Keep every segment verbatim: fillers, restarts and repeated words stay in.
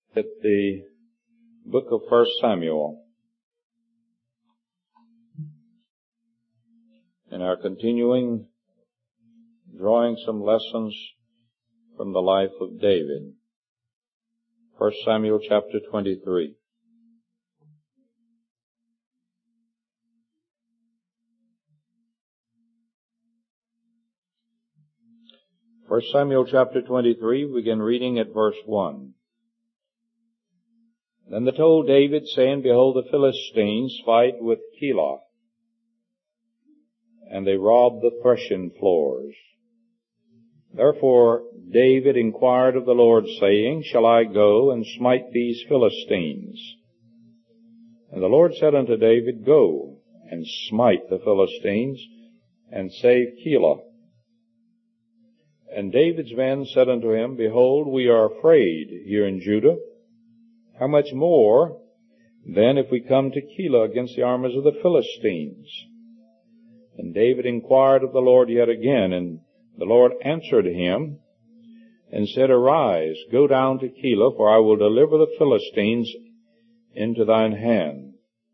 at the book of First Samuel and are continuing drawing some lessons from the life of David. First Samuel chapter twenty-three. First Samuel chapter twenty-three, we begin reading at verse one. Then they told David, saying, Behold, the Philistines fight with Keilah, and they rob the threshing floors. Therefore David inquired of the Lord, saying, Shall I go and smite these Philistines? And the Lord said unto David, Go and smite the Philistines, and save Keilah. And David's men said unto him, Behold, we are afraid here in Judah. How much more then if we come to Keilah against the armies of the Philistines? And David inquired of the Lord yet again, and the Lord answered him and said, Arise, go down to Keilah, for I will deliver the Philistines into thine hand.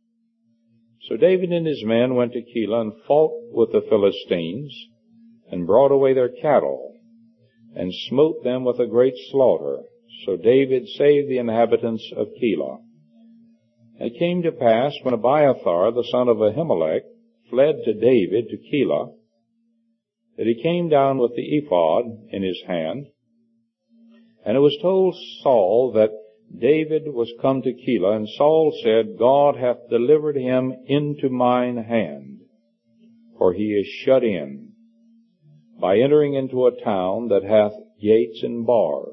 So David and his men went to Keilah and fought with the Philistines, and brought away their cattle, and smote them with a great slaughter. So David saved the inhabitants of Keilah. And it came to pass, when Abiathar, the son of Ahimelech, fled to David to Keilah, that he came down with the ephod in his hand. And it was told Saul that David was come to Keilah, and Saul said, God hath delivered him into mine hand, for he is shut in, by entering into a town that hath gates and bars.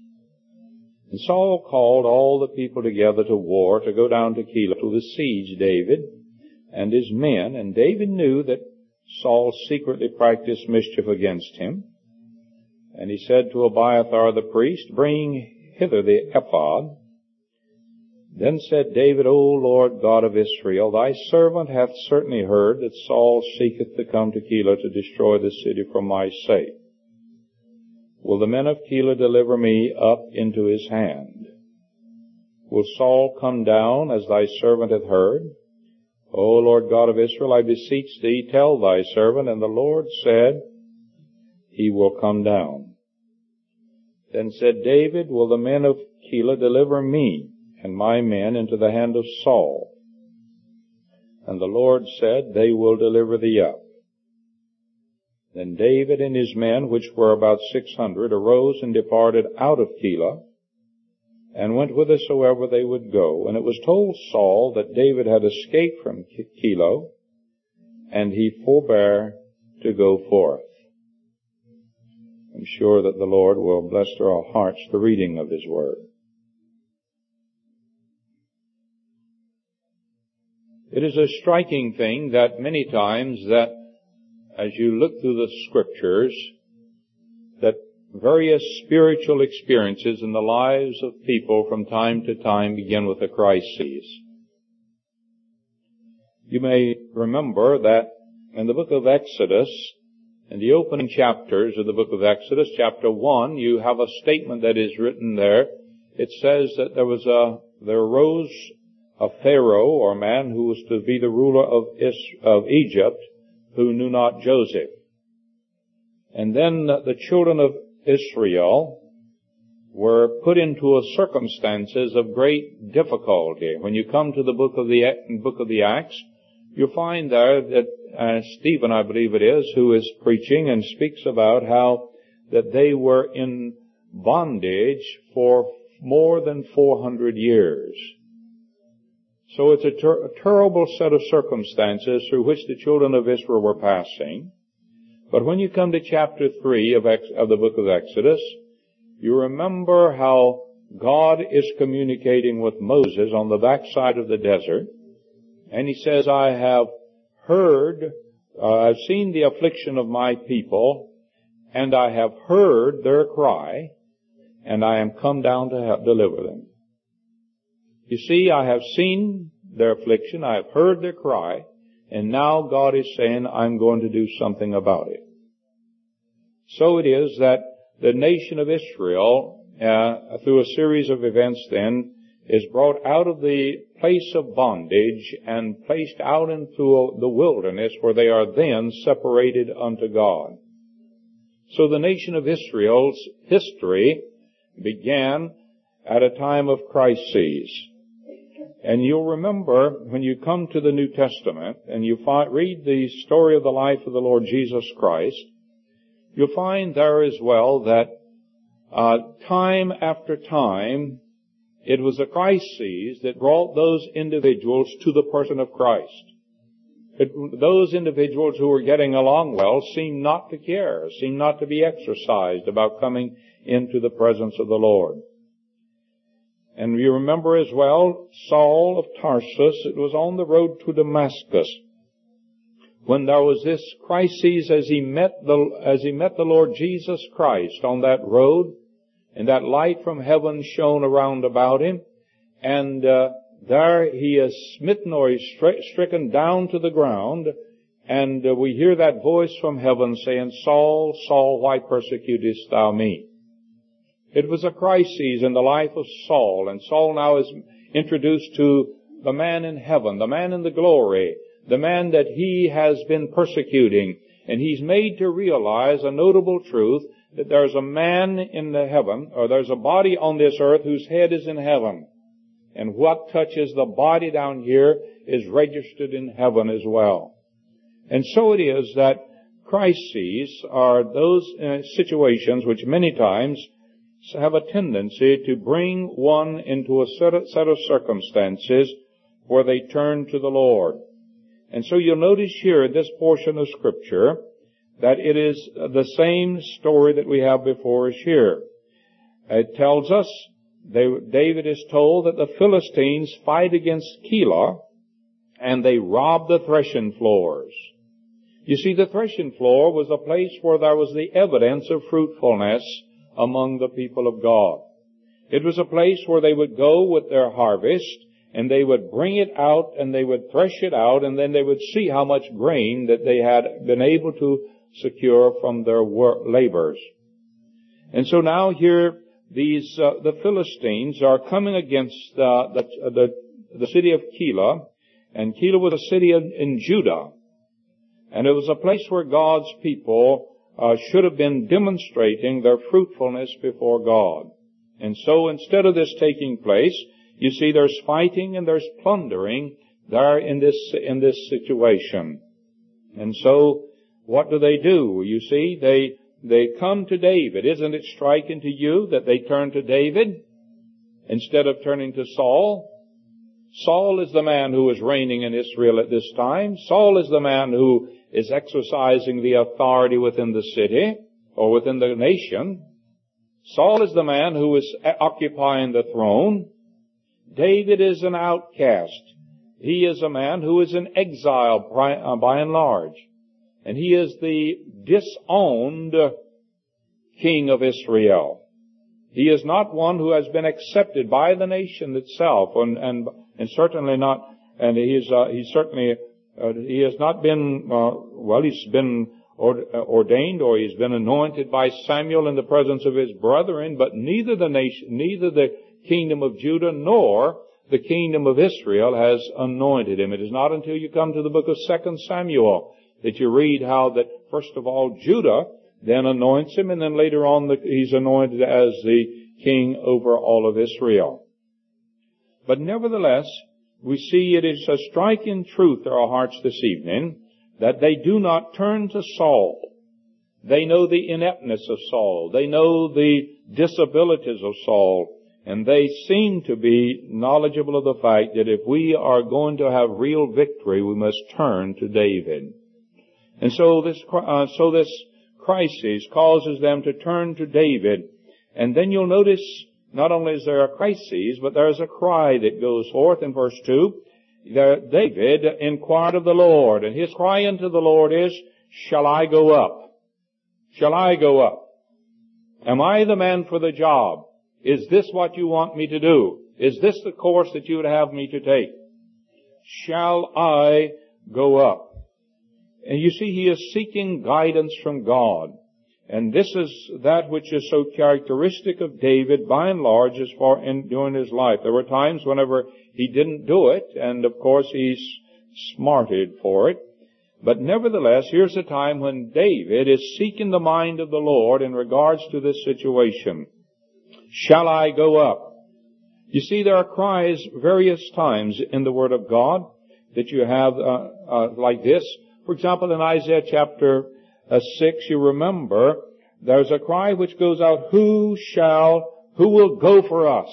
And Saul called all the people together to war, to go down to Keilah to besiege David and his men. And David knew that Saul secretly practiced mischief against him. And he said to Abiathar the priest, Bring hither the ephod. Then said David, O Lord God of Israel, thy servant hath certainly heard that Saul seeketh to come to Keilah to destroy the city for my sake. Will the men of Keilah deliver me up into his hand? Will Saul come down as thy servant hath heard? O Lord God of Israel, I beseech thee, tell thy servant. And the Lord said, He will come down. Then said David, Will the men of Keilah deliver me and my men into the hand of Saul? And the Lord said, They will deliver thee up. Then David and his men, which were about six hundred, arose and departed out of Keilah, and went whithersoever they would go. And it was told Saul that David had escaped from Keilah, and he forbare to go forth. I'm sure that the Lord will bless to our hearts the reading of His Word. It is a striking thing that many times that as you look through the Scriptures, that various spiritual experiences in the lives of people from time to time begin with a crisis. You may remember that in the book of Exodus, in the opening chapters of the book of Exodus, chapter one, you have a statement that is written there. It says that there was a, there arose a Pharaoh, or a man who was to be the ruler of, Is, of Egypt, who knew not Joseph. And then the children of Israel were put into a circumstances of great difficulty. When you come to the book of the book of the Acts, you find there that uh, Stephen, I believe it is, who is preaching and speaks about how that they were in bondage for more than four hundred years. So it's a, ter- a terrible set of circumstances through which the children of Israel were passing. But when you come to chapter three of, Ex- of the book of Exodus, you remember how God is communicating with Moses on the backside of the desert. And He says, I have heard, uh, I've seen the affliction of my people, and I have heard their cry, and I am come down to help deliver them. You see, I have seen their affliction, I have heard their cry, and now God is saying, I'm going to do something about it. So it is that the nation of Israel uh, through a series of events then, is brought out of the place of bondage and placed out into the wilderness where they are then separated unto God. So the nation of Israel's history began at a time of crises. And you'll remember when you come to the New Testament and you find, read the story of the life of the Lord Jesus Christ, you'll find there as well that uh, time after time it was the crises that brought those individuals to the person of Christ. It, those individuals who were getting along well seemed not to care, seemed not to be exercised about coming into the presence of the Lord. And you remember as well, Saul of Tarsus, it was on the road to Damascus, when there was this crisis as he met the, as he met the Lord Jesus Christ on that road, and that light from heaven shone around about him, and uh, there he is smitten or he's stri- stricken down to the ground, and uh, we hear that voice from heaven saying, Saul, Saul, why persecutest thou me? It was a crisis in the life of Saul, and Saul now is introduced to the man in heaven, the man in the glory, the man that he has been persecuting, and he's made to realize a notable truth that there's a man in the heaven, or there's a body on this earth whose head is in heaven. And what touches the body down here is registered in heaven as well. And so it is that crises are those uh, situations which many times have a tendency to bring one into a set of, set of circumstances where they turn to the Lord. And so you'll notice here in this portion of Scripture that it is the same story that we have before us here. It tells us, they, David is told that the Philistines fight against Keilah, and they rob the threshing floors. You see, the threshing floor was a place where there was the evidence of fruitfulness among the people of God. It was a place where they would go with their harvest, and they would bring it out, and they would thresh it out, and then they would see how much grain that they had been able to secure from their work, labors. And so now here, these uh, the Philistines are coming against uh, the, the the city of Keilah, and Keilah was a city in, in Judah, and it was a place where God's people Uh, should have been demonstrating their fruitfulness before God. And so instead of this taking place, you see there's fighting and there's plundering there in this, in this situation. And so what do they do? You see, they, they come to David. Isn't it striking to you that they turn to David instead of turning to Saul? Saul is the man who is reigning in Israel at this time. Saul is the man who is exercising the authority within the city or within the nation. Saul is the man who is occupying the throne. David is an outcast. He is a man who is in exile by and large. And he is the disowned king of Israel. He is not one who has been accepted by the nation itself, and, and, and certainly not, and he is, uh, he's certainly Uh, he has not been, uh, well, he's been ord- uh, ordained or he's been anointed by Samuel in the presence of his brethren, but neither the nation, neither the kingdom of Judah nor the kingdom of Israel has anointed him. It is not until you come to the book of Second Samuel that you read how that first of all Judah then anoints him, and then later on the, he's anointed as the king over all of Israel. But nevertheless, we see it is a striking truth to our hearts this evening that they do not turn to Saul. They know the ineptness of Saul. They know the disabilities of Saul. And they seem to be knowledgeable of the fact that if we are going to have real victory, we must turn to David. And so this, uh, so this crisis causes them to turn to David. And then you'll notice not only is there a crisis, but there's a cry that goes forth in verse two. There, David inquired of the Lord, and his cry unto the Lord is, shall I go up? Shall I go up? Am I the man for the job? Is this what you want me to do? Is this the course that you would have me to take? Shall I go up? And you see, he is seeking guidance from God. And this is that which is so characteristic of David by and large as far in during his life. There were times whenever he didn't do it, and of course he's smarted for it. But nevertheless, here's a time when David is seeking the mind of the Lord in regards to this situation. Shall I go up? You see, there are cries various times in the Word of God that you have uh, uh, like this. For example, in Isaiah chapter uh, six, you remember, there's a cry which goes out, who shall, who will go for us?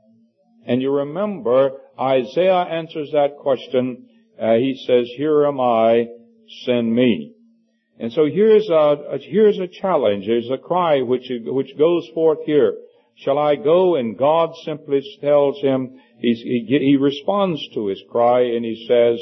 And you remember, Isaiah answers that question. Uh, he says, here am I, send me. And so here's a, here's a challenge. There's a cry which, which goes forth here. Shall I go? And God simply tells him, he's, he, he responds to his cry and he says,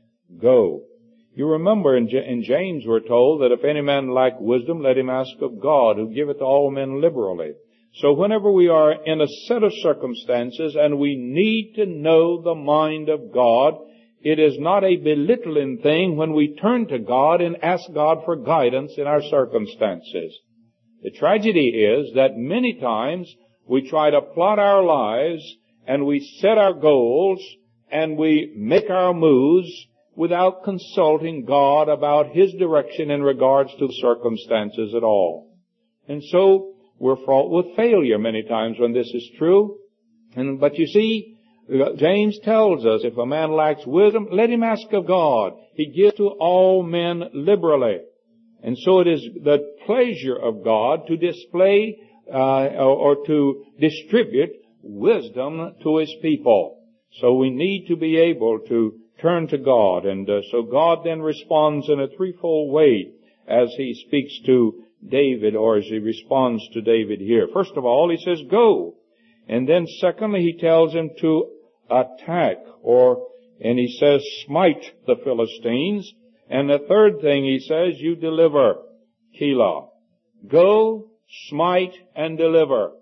go. You remember in, in James we're told that if any man lack wisdom, let him ask of God, who giveth to all men liberally. So whenever we are in a set of circumstances and we need to know the mind of God, it is not a belittling thing when we turn to God and ask God for guidance in our circumstances. The tragedy is that many times we try to plot our lives and we set our goals and we make our moves without consulting God about His direction in regards to the circumstances at all. And so we're fraught with failure many times when this is true. And, but you see, James tells us, if a man lacks wisdom, let him ask of God. He gives to all men liberally. And so it is the pleasure of God to display uh, or, or to distribute wisdom to His people. So we need to be able to turn to God. And uh, so God then responds in a threefold way as He speaks to David, or as He responds to David here. First of all, He says, go. And then secondly, He tells him to attack, or, and He says, smite the Philistines. And the third thing He says, you deliver Keilah. Go, smite, and deliver.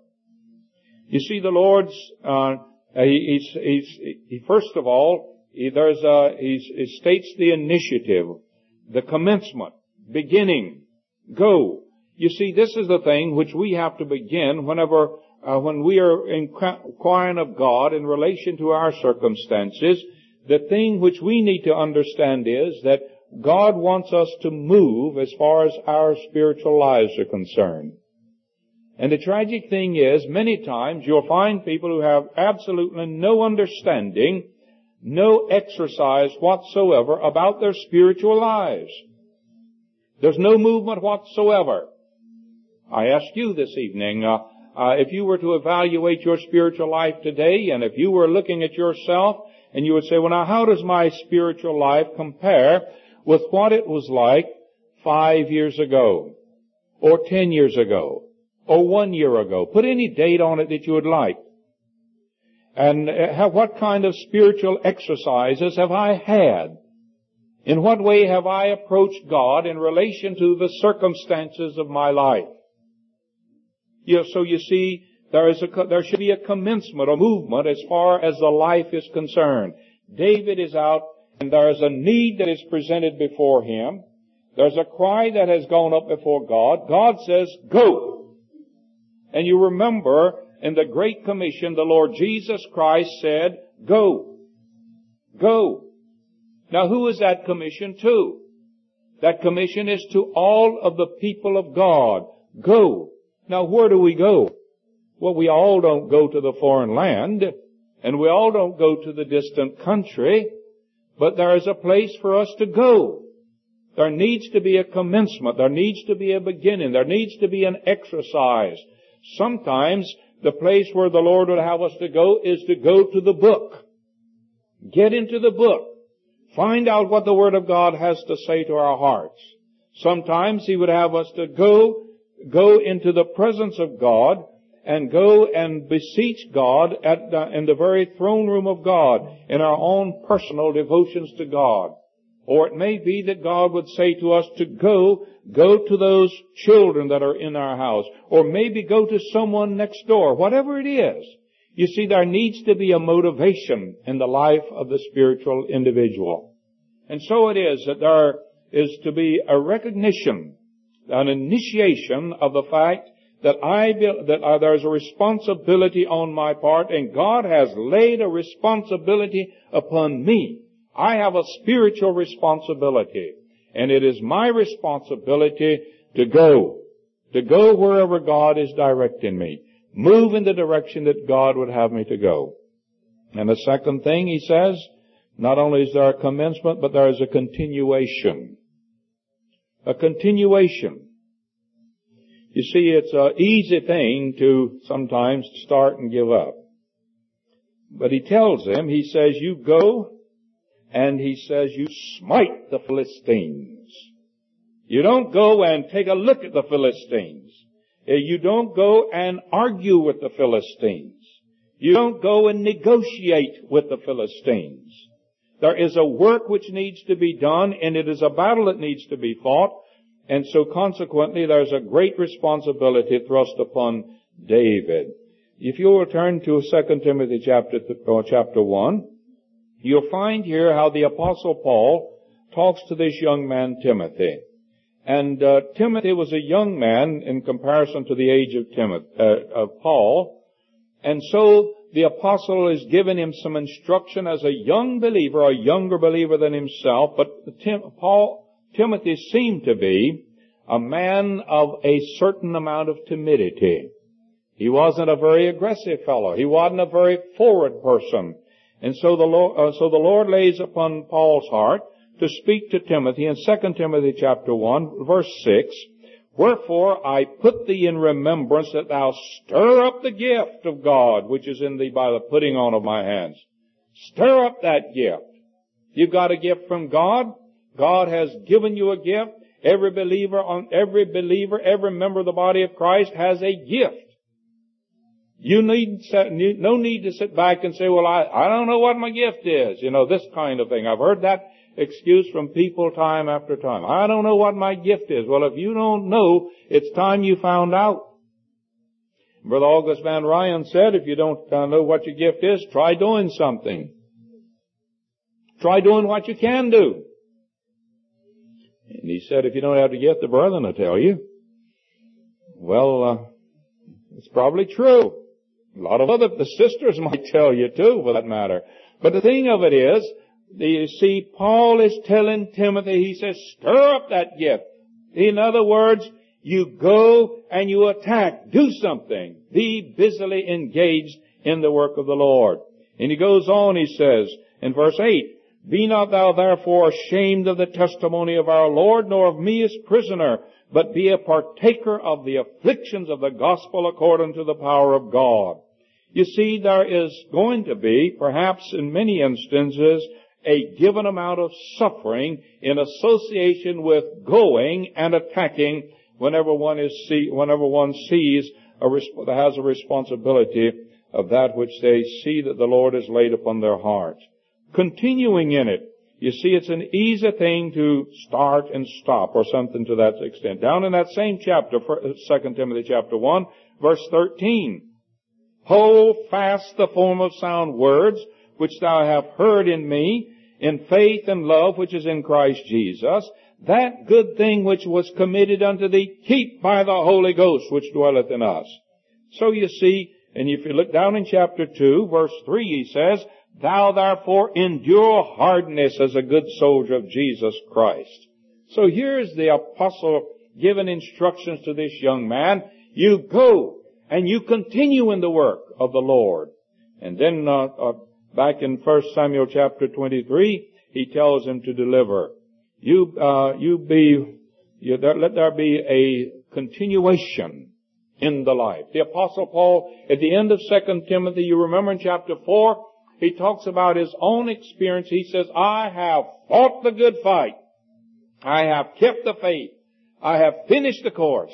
You see, the Lord's, uh, he, he's, he's, he, first of all, he, there's a, he's, he states the initiative, the commencement, beginning, go. You see, this is the thing which we have to begin whenever Uh, when we are inquiring of God in relation to our circumstances. The thing which we need to understand is that God wants us to move as far as our spiritual lives are concerned. And the tragic thing is, many times you'll find people who have absolutely no understanding, no exercise whatsoever about their spiritual lives. There's no movement whatsoever. I ask you this evening, uh, Uh, if you were to evaluate your spiritual life today, and if you were looking at yourself, and you would say, well, now, how does my spiritual life compare with what it was like five years ago, or ten years ago, or one year ago? Put any date on it that you would like. And uh, what kind of spiritual exercises have I had? In what way have I approached God in relation to the circumstances of my life? You know, so you see, there is a, there should be a commencement, a movement as far as the life is concerned. David is out, and there is a need that is presented before him. There's a cry that has gone up before God. God says, go. And you remember, in the Great Commission, the Lord Jesus Christ said, go. Go. Now, who is that commission to? That commission is to all of the people of God. Go. Now, where do we go? Well, we all don't go to the foreign land, and we all don't go to the distant country, but there is a place for us to go. There needs to be a commencement. There needs to be a beginning. There needs to be an exercise. Sometimes the place where the Lord would have us to go is to go to the book. Get into the book. Find out what the Word of God has to say to our hearts. Sometimes He would have us to go Go into the presence of God and go and beseech God at the, in the very throne room of God in our own personal devotions to God. Or it may be that God would say to us to go, go to those children that are in our house, or maybe go to someone next door, whatever it is. You see, there needs to be a motivation in the life of the spiritual individual. And so it is that there is to be a recognition an initiation of the fact that I be, that uh, there's a responsibility on my part, and God has laid a responsibility upon me. I have a spiritual responsibility, and it is my responsibility to go, to go wherever God is directing me, move in the direction that God would have me to go. And the second thing he says, not only is there a commencement, but there is a continuation. A continuation. You see, it's an easy thing to sometimes start and give up. But he tells them, he says, you go, and he says, you smite the Philistines. You don't go and take a look at the Philistines. You don't go and argue with the Philistines. You don't go and negotiate with the Philistines. There is a work which needs to be done, and it is a battle that needs to be fought. And so consequently, there's a great responsibility thrust upon David. If you will turn to Second Timothy chapter, or chapter one, you'll find here how the Apostle Paul talks to this young man Timothy. And uh, Timothy was a young man in comparison to the age of Timothy, uh, of Paul. And so the apostle is giving him some instruction as a young believer, a younger believer than himself. But Tim, Paul, Timothy seemed to be a man of a certain amount of timidity. He wasn't a very aggressive fellow. He wasn't a very forward person. And so the Lord, uh, so the Lord lays upon Paul's heart to speak to Timothy in Second Timothy chapter one, verse six, wherefore I put thee in remembrance that thou stir up the gift of God which is in thee by the putting on of my hands. Stir up that gift. You've got a gift from God. God has given you a gift. Every believer, on every believer, every member of the body of Christ has a gift. You need no need to sit back and say, well, I, I don't know what my gift is. You know, this kind of thing. I've heard that excuse from people time after time. I don't know what my gift is. Well, if you don't know, it's time you found out. Brother August Van Ryan said, if you don't uh, know what your gift is, try doing something. Try doing what you can do. And he said, if you don't have the gift, the brethren will tell you. Well, uh, it's probably true. A lot of other, the sisters might tell you too, for that matter. But the thing of it is, you see, Paul is telling Timothy, he says, stir up that gift. In other words, you go and you attack. Do something. Be busily engaged in the work of the Lord. And he goes on, he says, in verse eight, be not thou therefore ashamed of the testimony of our Lord, nor of me as prisoner, but be a partaker of the afflictions of the gospel according to the power of God. You see, there is going to be, perhaps in many instances, a given amount of suffering in association with going and attacking whenever one is see, whenever one sees a has a responsibility of that which they see that the Lord has laid upon their heart. Continuing in it, you see, it's an easy thing to start and stop, or something to that extent. Down in that same chapter, Second Timothy chapter one, verse thirteen, hold fast the form of sound words which thou hast heard in me, in faith and love which is in Christ Jesus. That good thing which was committed unto thee, keep by the Holy Ghost which dwelleth in us. So you see, and if you look down in chapter two, verse three, he says, thou therefore endure hardness as a good soldier of Jesus Christ. So here's the apostle giving instructions to this young man. You go and you continue in the work of the Lord. And then uh, uh, back in First Samuel chapter twenty-three, he tells him to deliver. You, uh, you be, you, there, let there be a continuation in the life. The Apostle Paul, at the end of Second Timothy, you remember in chapter four, he talks about his own experience. He says, I have fought the good fight. I have kept the faith. I have finished the course.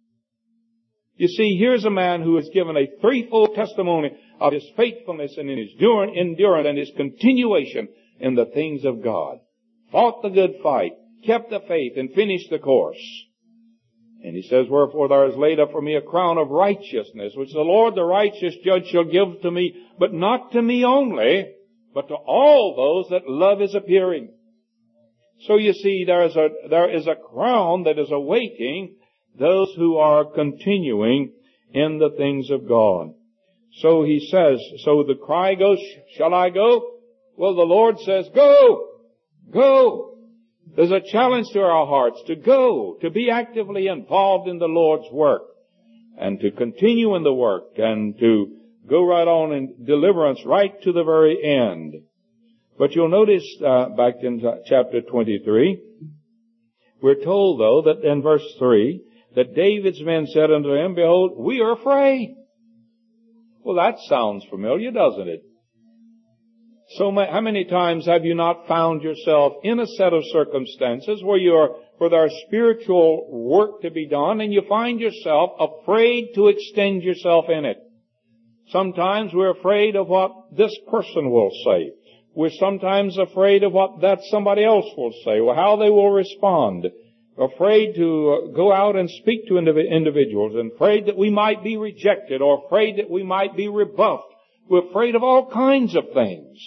You see, here's a man who has given a threefold testimony of his faithfulness and in his endurance and his continuation in the things of God. Fought the good fight, kept the faith, and finished the course. And he says, wherefore there is laid up for me a crown of righteousness, which the Lord the righteous judge shall give to me, but not to me only, but to all those that love his appearing. So you see, there is a, there is a crown that is awaiting those who are continuing in the things of God. So he says, so the cry goes, shall I go? Well, the Lord says, go! Go! There's a challenge to our hearts to go, to be actively involved in the Lord's work, and to continue in the work, and to go right on in deliverance right to the very end. But you'll notice uh, back in chapter twenty-three, we're told, though, that in verse three, that David's men said unto him, behold, we are afraid. Well, that sounds familiar, doesn't it? So how many times have you not found yourself in a set of circumstances where you're, where there's spiritual work to be done, and you find yourself afraid to extend yourself in it? Sometimes we're afraid of what this person will say. We're sometimes afraid of what that somebody else will say, or how they will respond. Afraid to go out and speak to individuals, and afraid that we might be rejected, or afraid that we might be rebuffed. We're afraid of all kinds of things.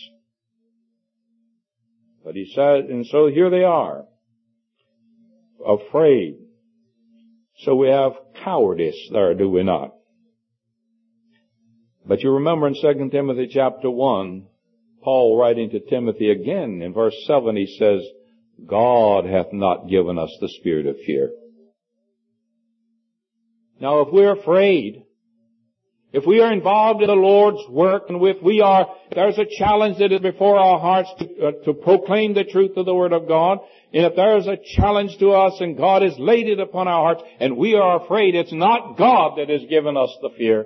But he said, and so here they are, afraid. So we have cowardice there, do we not? But you remember in Second Timothy chapter one, Paul writing to Timothy again in verse seven, he says, God hath not given us the spirit of fear. Now if we're afraid, if we are involved in the Lord's work, and if we are, there's a challenge that is before our hearts to, uh, to proclaim the truth of the Word of God, and if there is a challenge to us and God has laid it upon our hearts and we are afraid, it's not God that has given us the fear.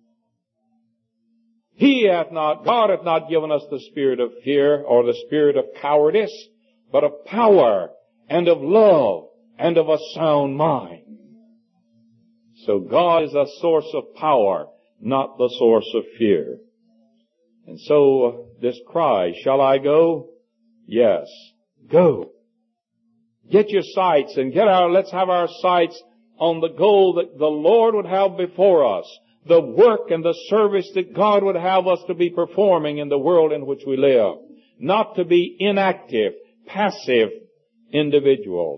He hath not, God hath not given us the spirit of fear or the spirit of cowardice, but of power and of love and of a sound mind. So God is a source of power, not the source of fear. And so uh, this cry, shall I go? Yes, go. Get your sights and get our, let's have our sights on the goal that the Lord would have before us, the work and the service that God would have us to be performing in the world in which we live. Not to be inactive, passive individuals.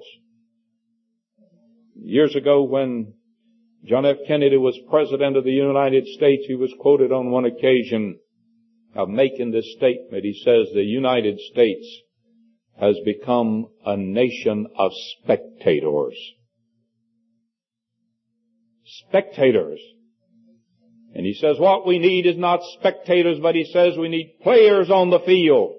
Years ago when John F. Kennedy was President of the United States, he was quoted on one occasion of making this statement. He says, the United States has become a nation of spectators. Spectators. And he says what we need is not spectators, but he says we need players on the field.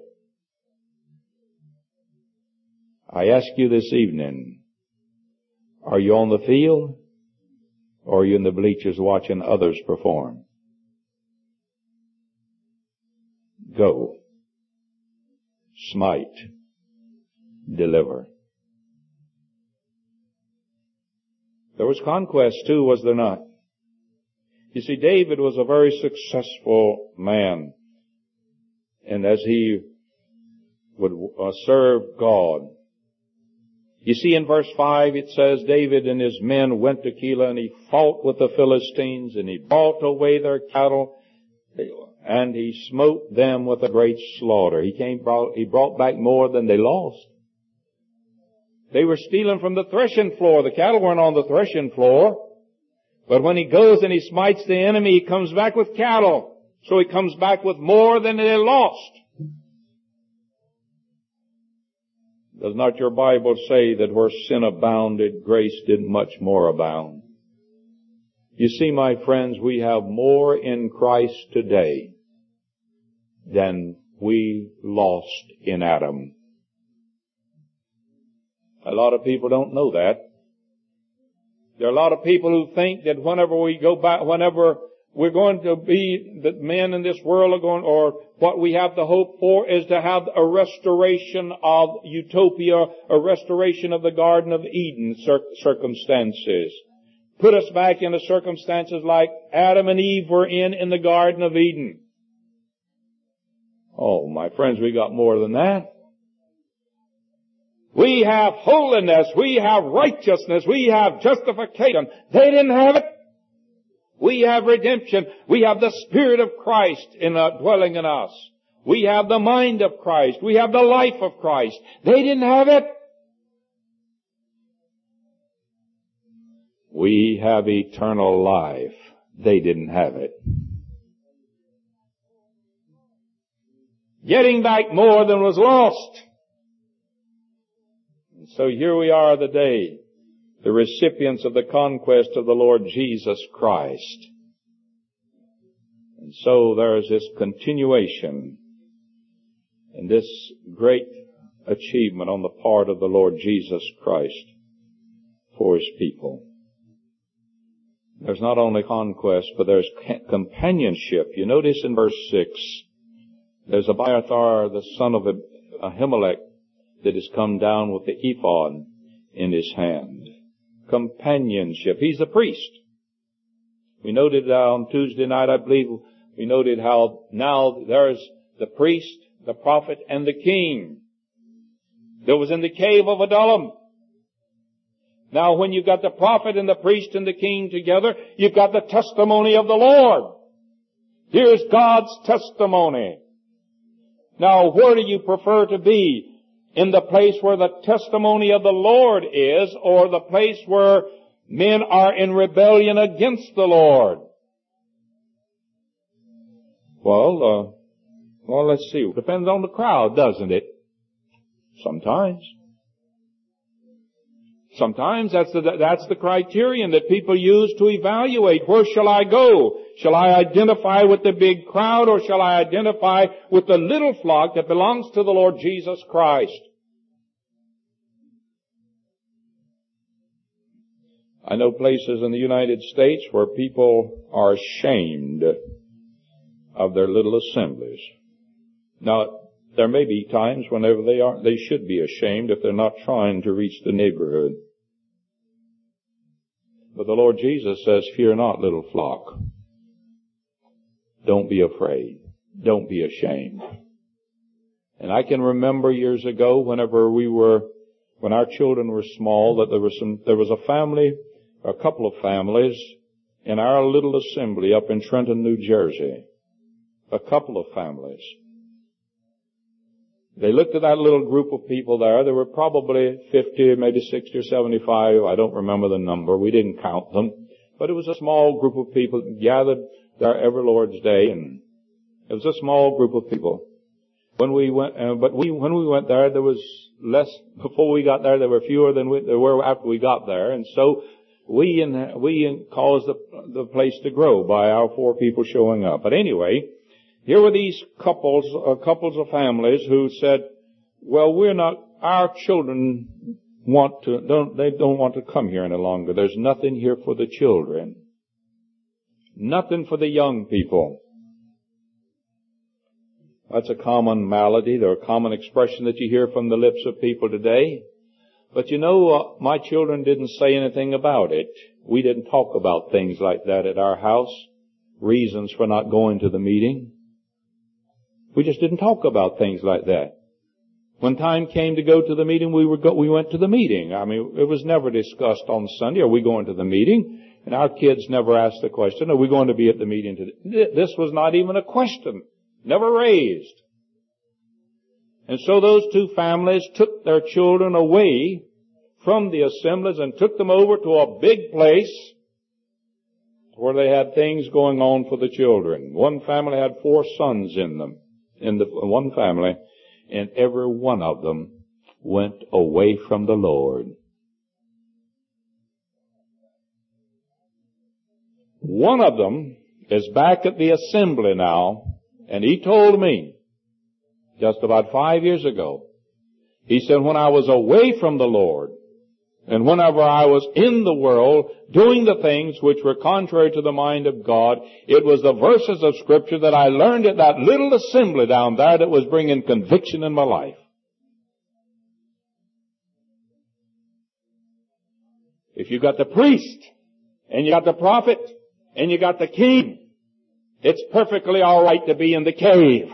I ask you this evening, are you on the field? Or are you in the bleachers watching others perform? Go. Smite. Deliver. There was conquest too, was there not? You see, David was a very successful man. And as he would uh, serve God, you see in verse five it says, David and his men went to Keilah and he fought with the Philistines and he brought away their cattle and he smote them with a great slaughter. He came, brought, he brought back more than they lost. They were stealing from the threshing floor. The cattle weren't on the threshing floor. But when he goes and he smites the enemy, he comes back with cattle. So he comes back with more than they lost. Does not your Bible say that where sin abounded, grace did much more abound? You see, my friends, we have more in Christ today than we lost in Adam. A lot of people don't know that. There are a lot of people who think that whenever we go back, whenever we're going to be, that men in this world are going, or what we have to hope for is to have a restoration of utopia, a restoration of the Garden of Eden cir- circumstances. Put us back into circumstances like Adam and Eve were in in the Garden of Eden. Oh, my friends, we got more than that. We have holiness, we have righteousness, we have justification. They didn't have it. We have redemption. We have the Spirit of Christ in, uh, dwelling in us. We have the mind of Christ. We have the life of Christ. They didn't have it. We have eternal life. They didn't have it. Getting back more than was lost. And so here we are today, the recipients of the conquest of the Lord Jesus Christ. And so there is this continuation and this great achievement on the part of the Lord Jesus Christ for His people. There's not only conquest, but there's companionship. You notice in verse six, there's Abiathar, the son of Ahimelech, that has come down with the ephod in his hand. Companionship. He's the priest. We noted on Tuesday night, I believe, we noted how now there's the priest, the prophet, and the king that was in the cave of Adullam. Now when you've got the prophet and the priest and the king together, you've got the testimony of the Lord. Here's God's testimony. Now where do you prefer to be? In the place where the testimony of the Lord is, or the place where men are in rebellion against the Lord? Well, uh, well, let's see. It depends on the crowd, doesn't it? Sometimes. Sometimes that's the, that's the criterion that people use to evaluate. Where shall I go? Shall I identify with the big crowd, or shall I identify with the little flock that belongs to the Lord Jesus Christ? I know places in the United States where people are ashamed of their little assemblies. Now, there may be times whenever they are, they should be ashamed if they're not trying to reach the neighborhood. But the Lord Jesus says, fear not, little flock. Don't be afraid. Don't be ashamed. And I can remember years ago, whenever we were, when our children were small, that there was some, there was a family, a couple of families in our little assembly up in Trenton, New Jersey. A couple of families. They looked at that little group of people there. There were probably fifty, maybe sixty or seventy-five. I don't remember the number. We didn't count them. But it was a small group of people gathered there every Lord's Day, and it was a small group of people. When we went, uh, but we, when we went there, there was less, before we got there, there were fewer than we, there were after we got there. And so we, in, we in, caused the, the place to grow by our four people showing up. But anyway, here were these couples, uh, couples of families who said, well, we're not, our children want to, don't, they don't want to come here any longer. There's nothing here for the children. Nothing for the young people. That's a common malady, or a common expression that you hear from the lips of people today. But you know, uh, my children didn't say anything about it. We didn't talk about things like that at our house. Reasons for not going to the meeting. We just didn't talk about things like that. When time came to go to the meeting, we would go, we went to the meeting. I mean, it was never discussed on Sunday, are we going to the meeting? And our kids never asked the question, are we going to be at the meeting today? This was not even a question. Never raised. And so those two families took their children away from the assemblies and took them over to a big place where they had things going on for the children. One family had four sons in them, in the one family, and every one of them went away from the Lord. One of them is back at the assembly now, and he told me just about five years ago, he said, when I was away from the Lord, and whenever I was in the world doing the things which were contrary to the mind of God, it was the verses of Scripture that I learned at that little assembly down there that was bringing conviction in my life. If you got the priest, and you got the prophet, and you got the king, it's perfectly all right to be in the cave.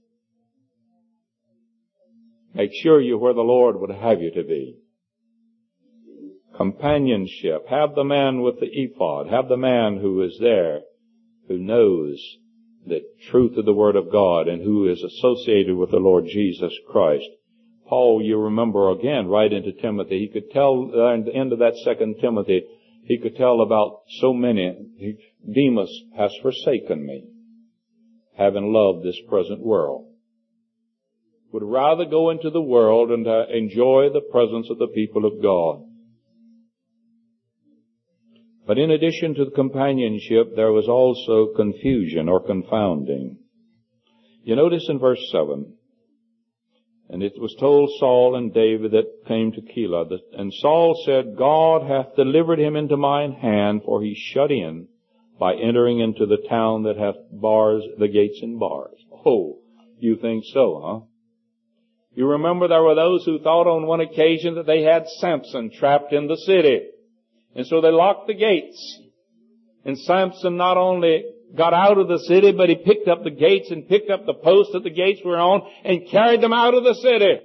Make sure you're where the Lord would have you to be. Companionship. Have the man with the ephod. Have the man who is there, who knows the truth of the Word of God and who is associated with the Lord Jesus Christ. Paul, you remember again, right into Timothy, he could tell at the end of that second Timothy, He could tell about so many. Demas has forsaken me, having loved this present world. Would rather go into the world and uh, enjoy the presence of the people of God. But in addition to the companionship, there was also confusion or confounding. You notice in verse seven, and it was told Saul and David that came to Keilah, that, and Saul said, God hath delivered him into mine hand, for he shut in by entering into the town that hath bars, the gates and bars. Oh, you think so, huh? You remember there were those who thought on one occasion that they had Samson trapped in the city. And so they locked the gates. And Samson not only got out of the city, but he picked up the gates and picked up the posts that the gates were on and carried them out of the city.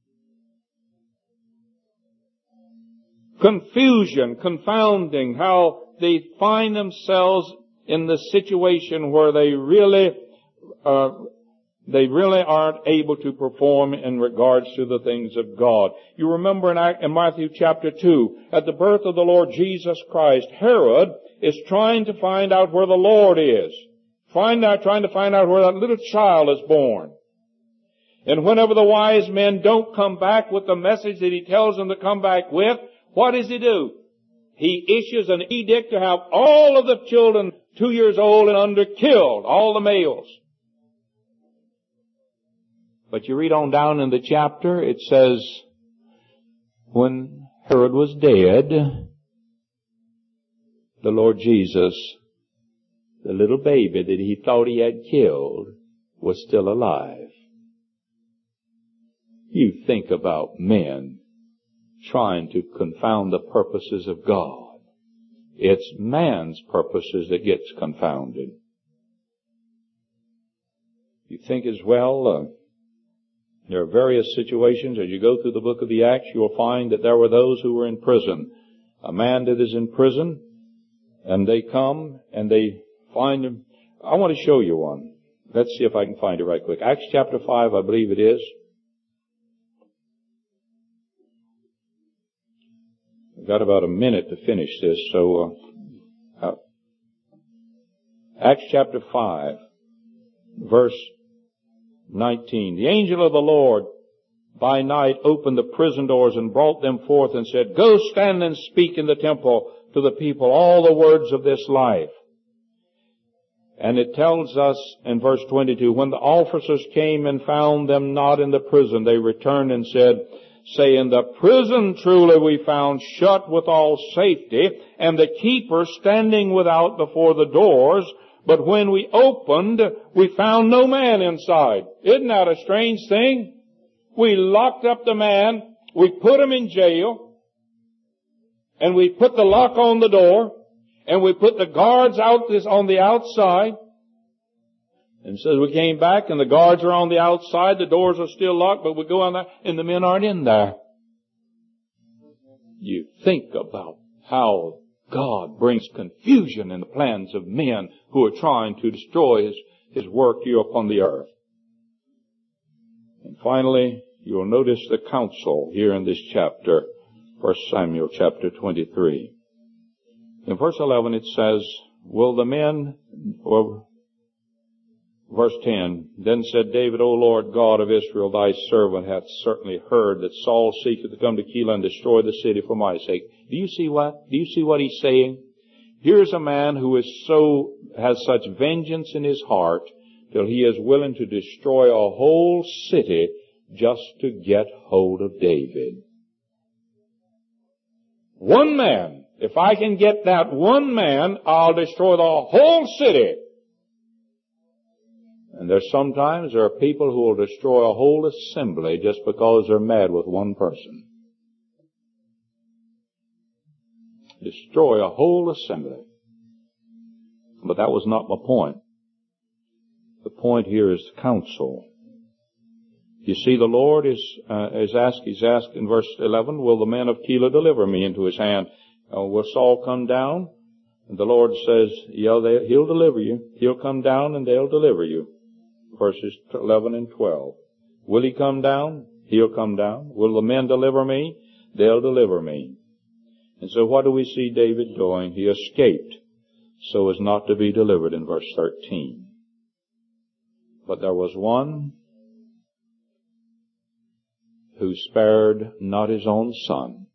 Confusion, confounding, how they find themselves in the situation where they really, uh, they really aren't able to perform in regards to the things of God. You remember in, in Matthew chapter two, at the birth of the Lord Jesus Christ, Herod is trying to find out where the Lord is. Find out, trying to find out where that little child is born. And whenever the wise men don't come back with the message that he tells them to come back with, what does he do? He issues an edict to have all of the children two years old and under killed, all the males. But you read on down in the chapter, it says, when Herod was dead, the Lord Jesus, the little baby that he thought he had killed, was still alive. You think about men trying to confound the purposes of God. It's man's purposes that gets confounded. You think as well, uh, there are various situations. As you go through the book of the Acts, you'll find that there were those who were in prison. A man that is in prison, and they come and they find him. I want to show you one. Let's see if I can find it right quick. Acts chapter five, I believe it is. I've got about a minute to finish this, so uh, uh, Acts chapter five, verse nineteen. The angel of the Lord by night opened the prison doors and brought them forth and said, Go stand and speak in the temple to the people all the words of this life. And it tells us in verse twenty-two, when the officers came and found them not in the prison, they returned and said, saying, The prison truly we found shut with all safety, and the keeper standing without before the doors. But when we opened, we found no man inside. Isn't that a strange thing? We locked up the man, we put him in jail, and we put the lock on the door, and we put the guards out this on the outside. And says we came back and the guards are on the outside, the doors are still locked, but we go on there and the men aren't in there. You think about how God brings confusion in the plans of men who are trying to destroy His, His work here upon the earth. And finally, you'll notice the counsel here in this chapter, First Samuel chapter twenty-three. In verse eleven it says, Will the men, or verse ten, Then said David, O Lord God of Israel, thy servant hath certainly heard that Saul seeketh to come to Keilah and destroy the city for my sake. Do you see what? Do you see what he's saying? Here's a man who is so, has such vengeance in his heart till he is willing to destroy a whole city just to get hold of David. One man. If I can get that one man, I'll destroy the whole city. And there's sometimes there are people who will destroy a whole assembly just because they're mad with one person. Destroy a whole assembly. But that was not my point. The point here is counsel. You see, the Lord is, uh, is asked, he's asked in verse eleven, Will the men of Keilah deliver me into his hand? Uh, will Saul come down? And the Lord says, yeah, they, he'll deliver you. He'll come down and they'll deliver you. Verses eleven and twelve. Will he come down? He'll come down. Will the men deliver me? They'll deliver me. And so what do we see David doing? He escaped so as not to be delivered in verse thirteen. But there was one who spared not his own son,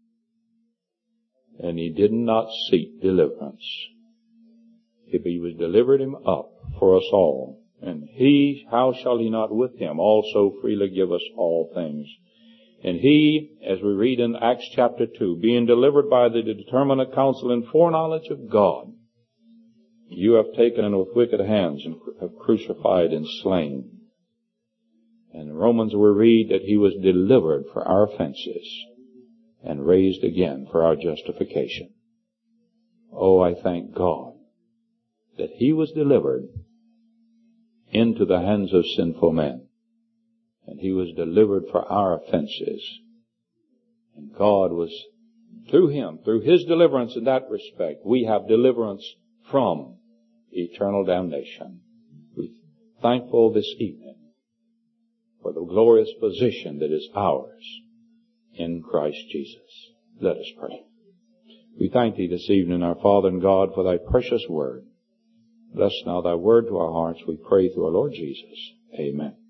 and he did not seek deliverance. If he was delivered him up for us all, and he, how shall he not with him also freely give us all things? And he, as we read in Acts chapter two, being delivered by the determinate counsel and foreknowledge of God, you have taken with wicked hands and have crucified and slain. And in Romans we read that he was delivered for our offenses and raised again for our justification. Oh, I thank God that he was delivered into the hands of sinful men. And he was delivered for our offenses. And God was, through him, through his deliverance in that respect, we have deliverance from eternal damnation. We're thankful this evening for the glorious position that is ours in Christ Jesus. Let us pray. We thank thee this evening, our Father and God, for thy precious word. Bless now thy word to our hearts, we pray through our Lord Jesus. Amen.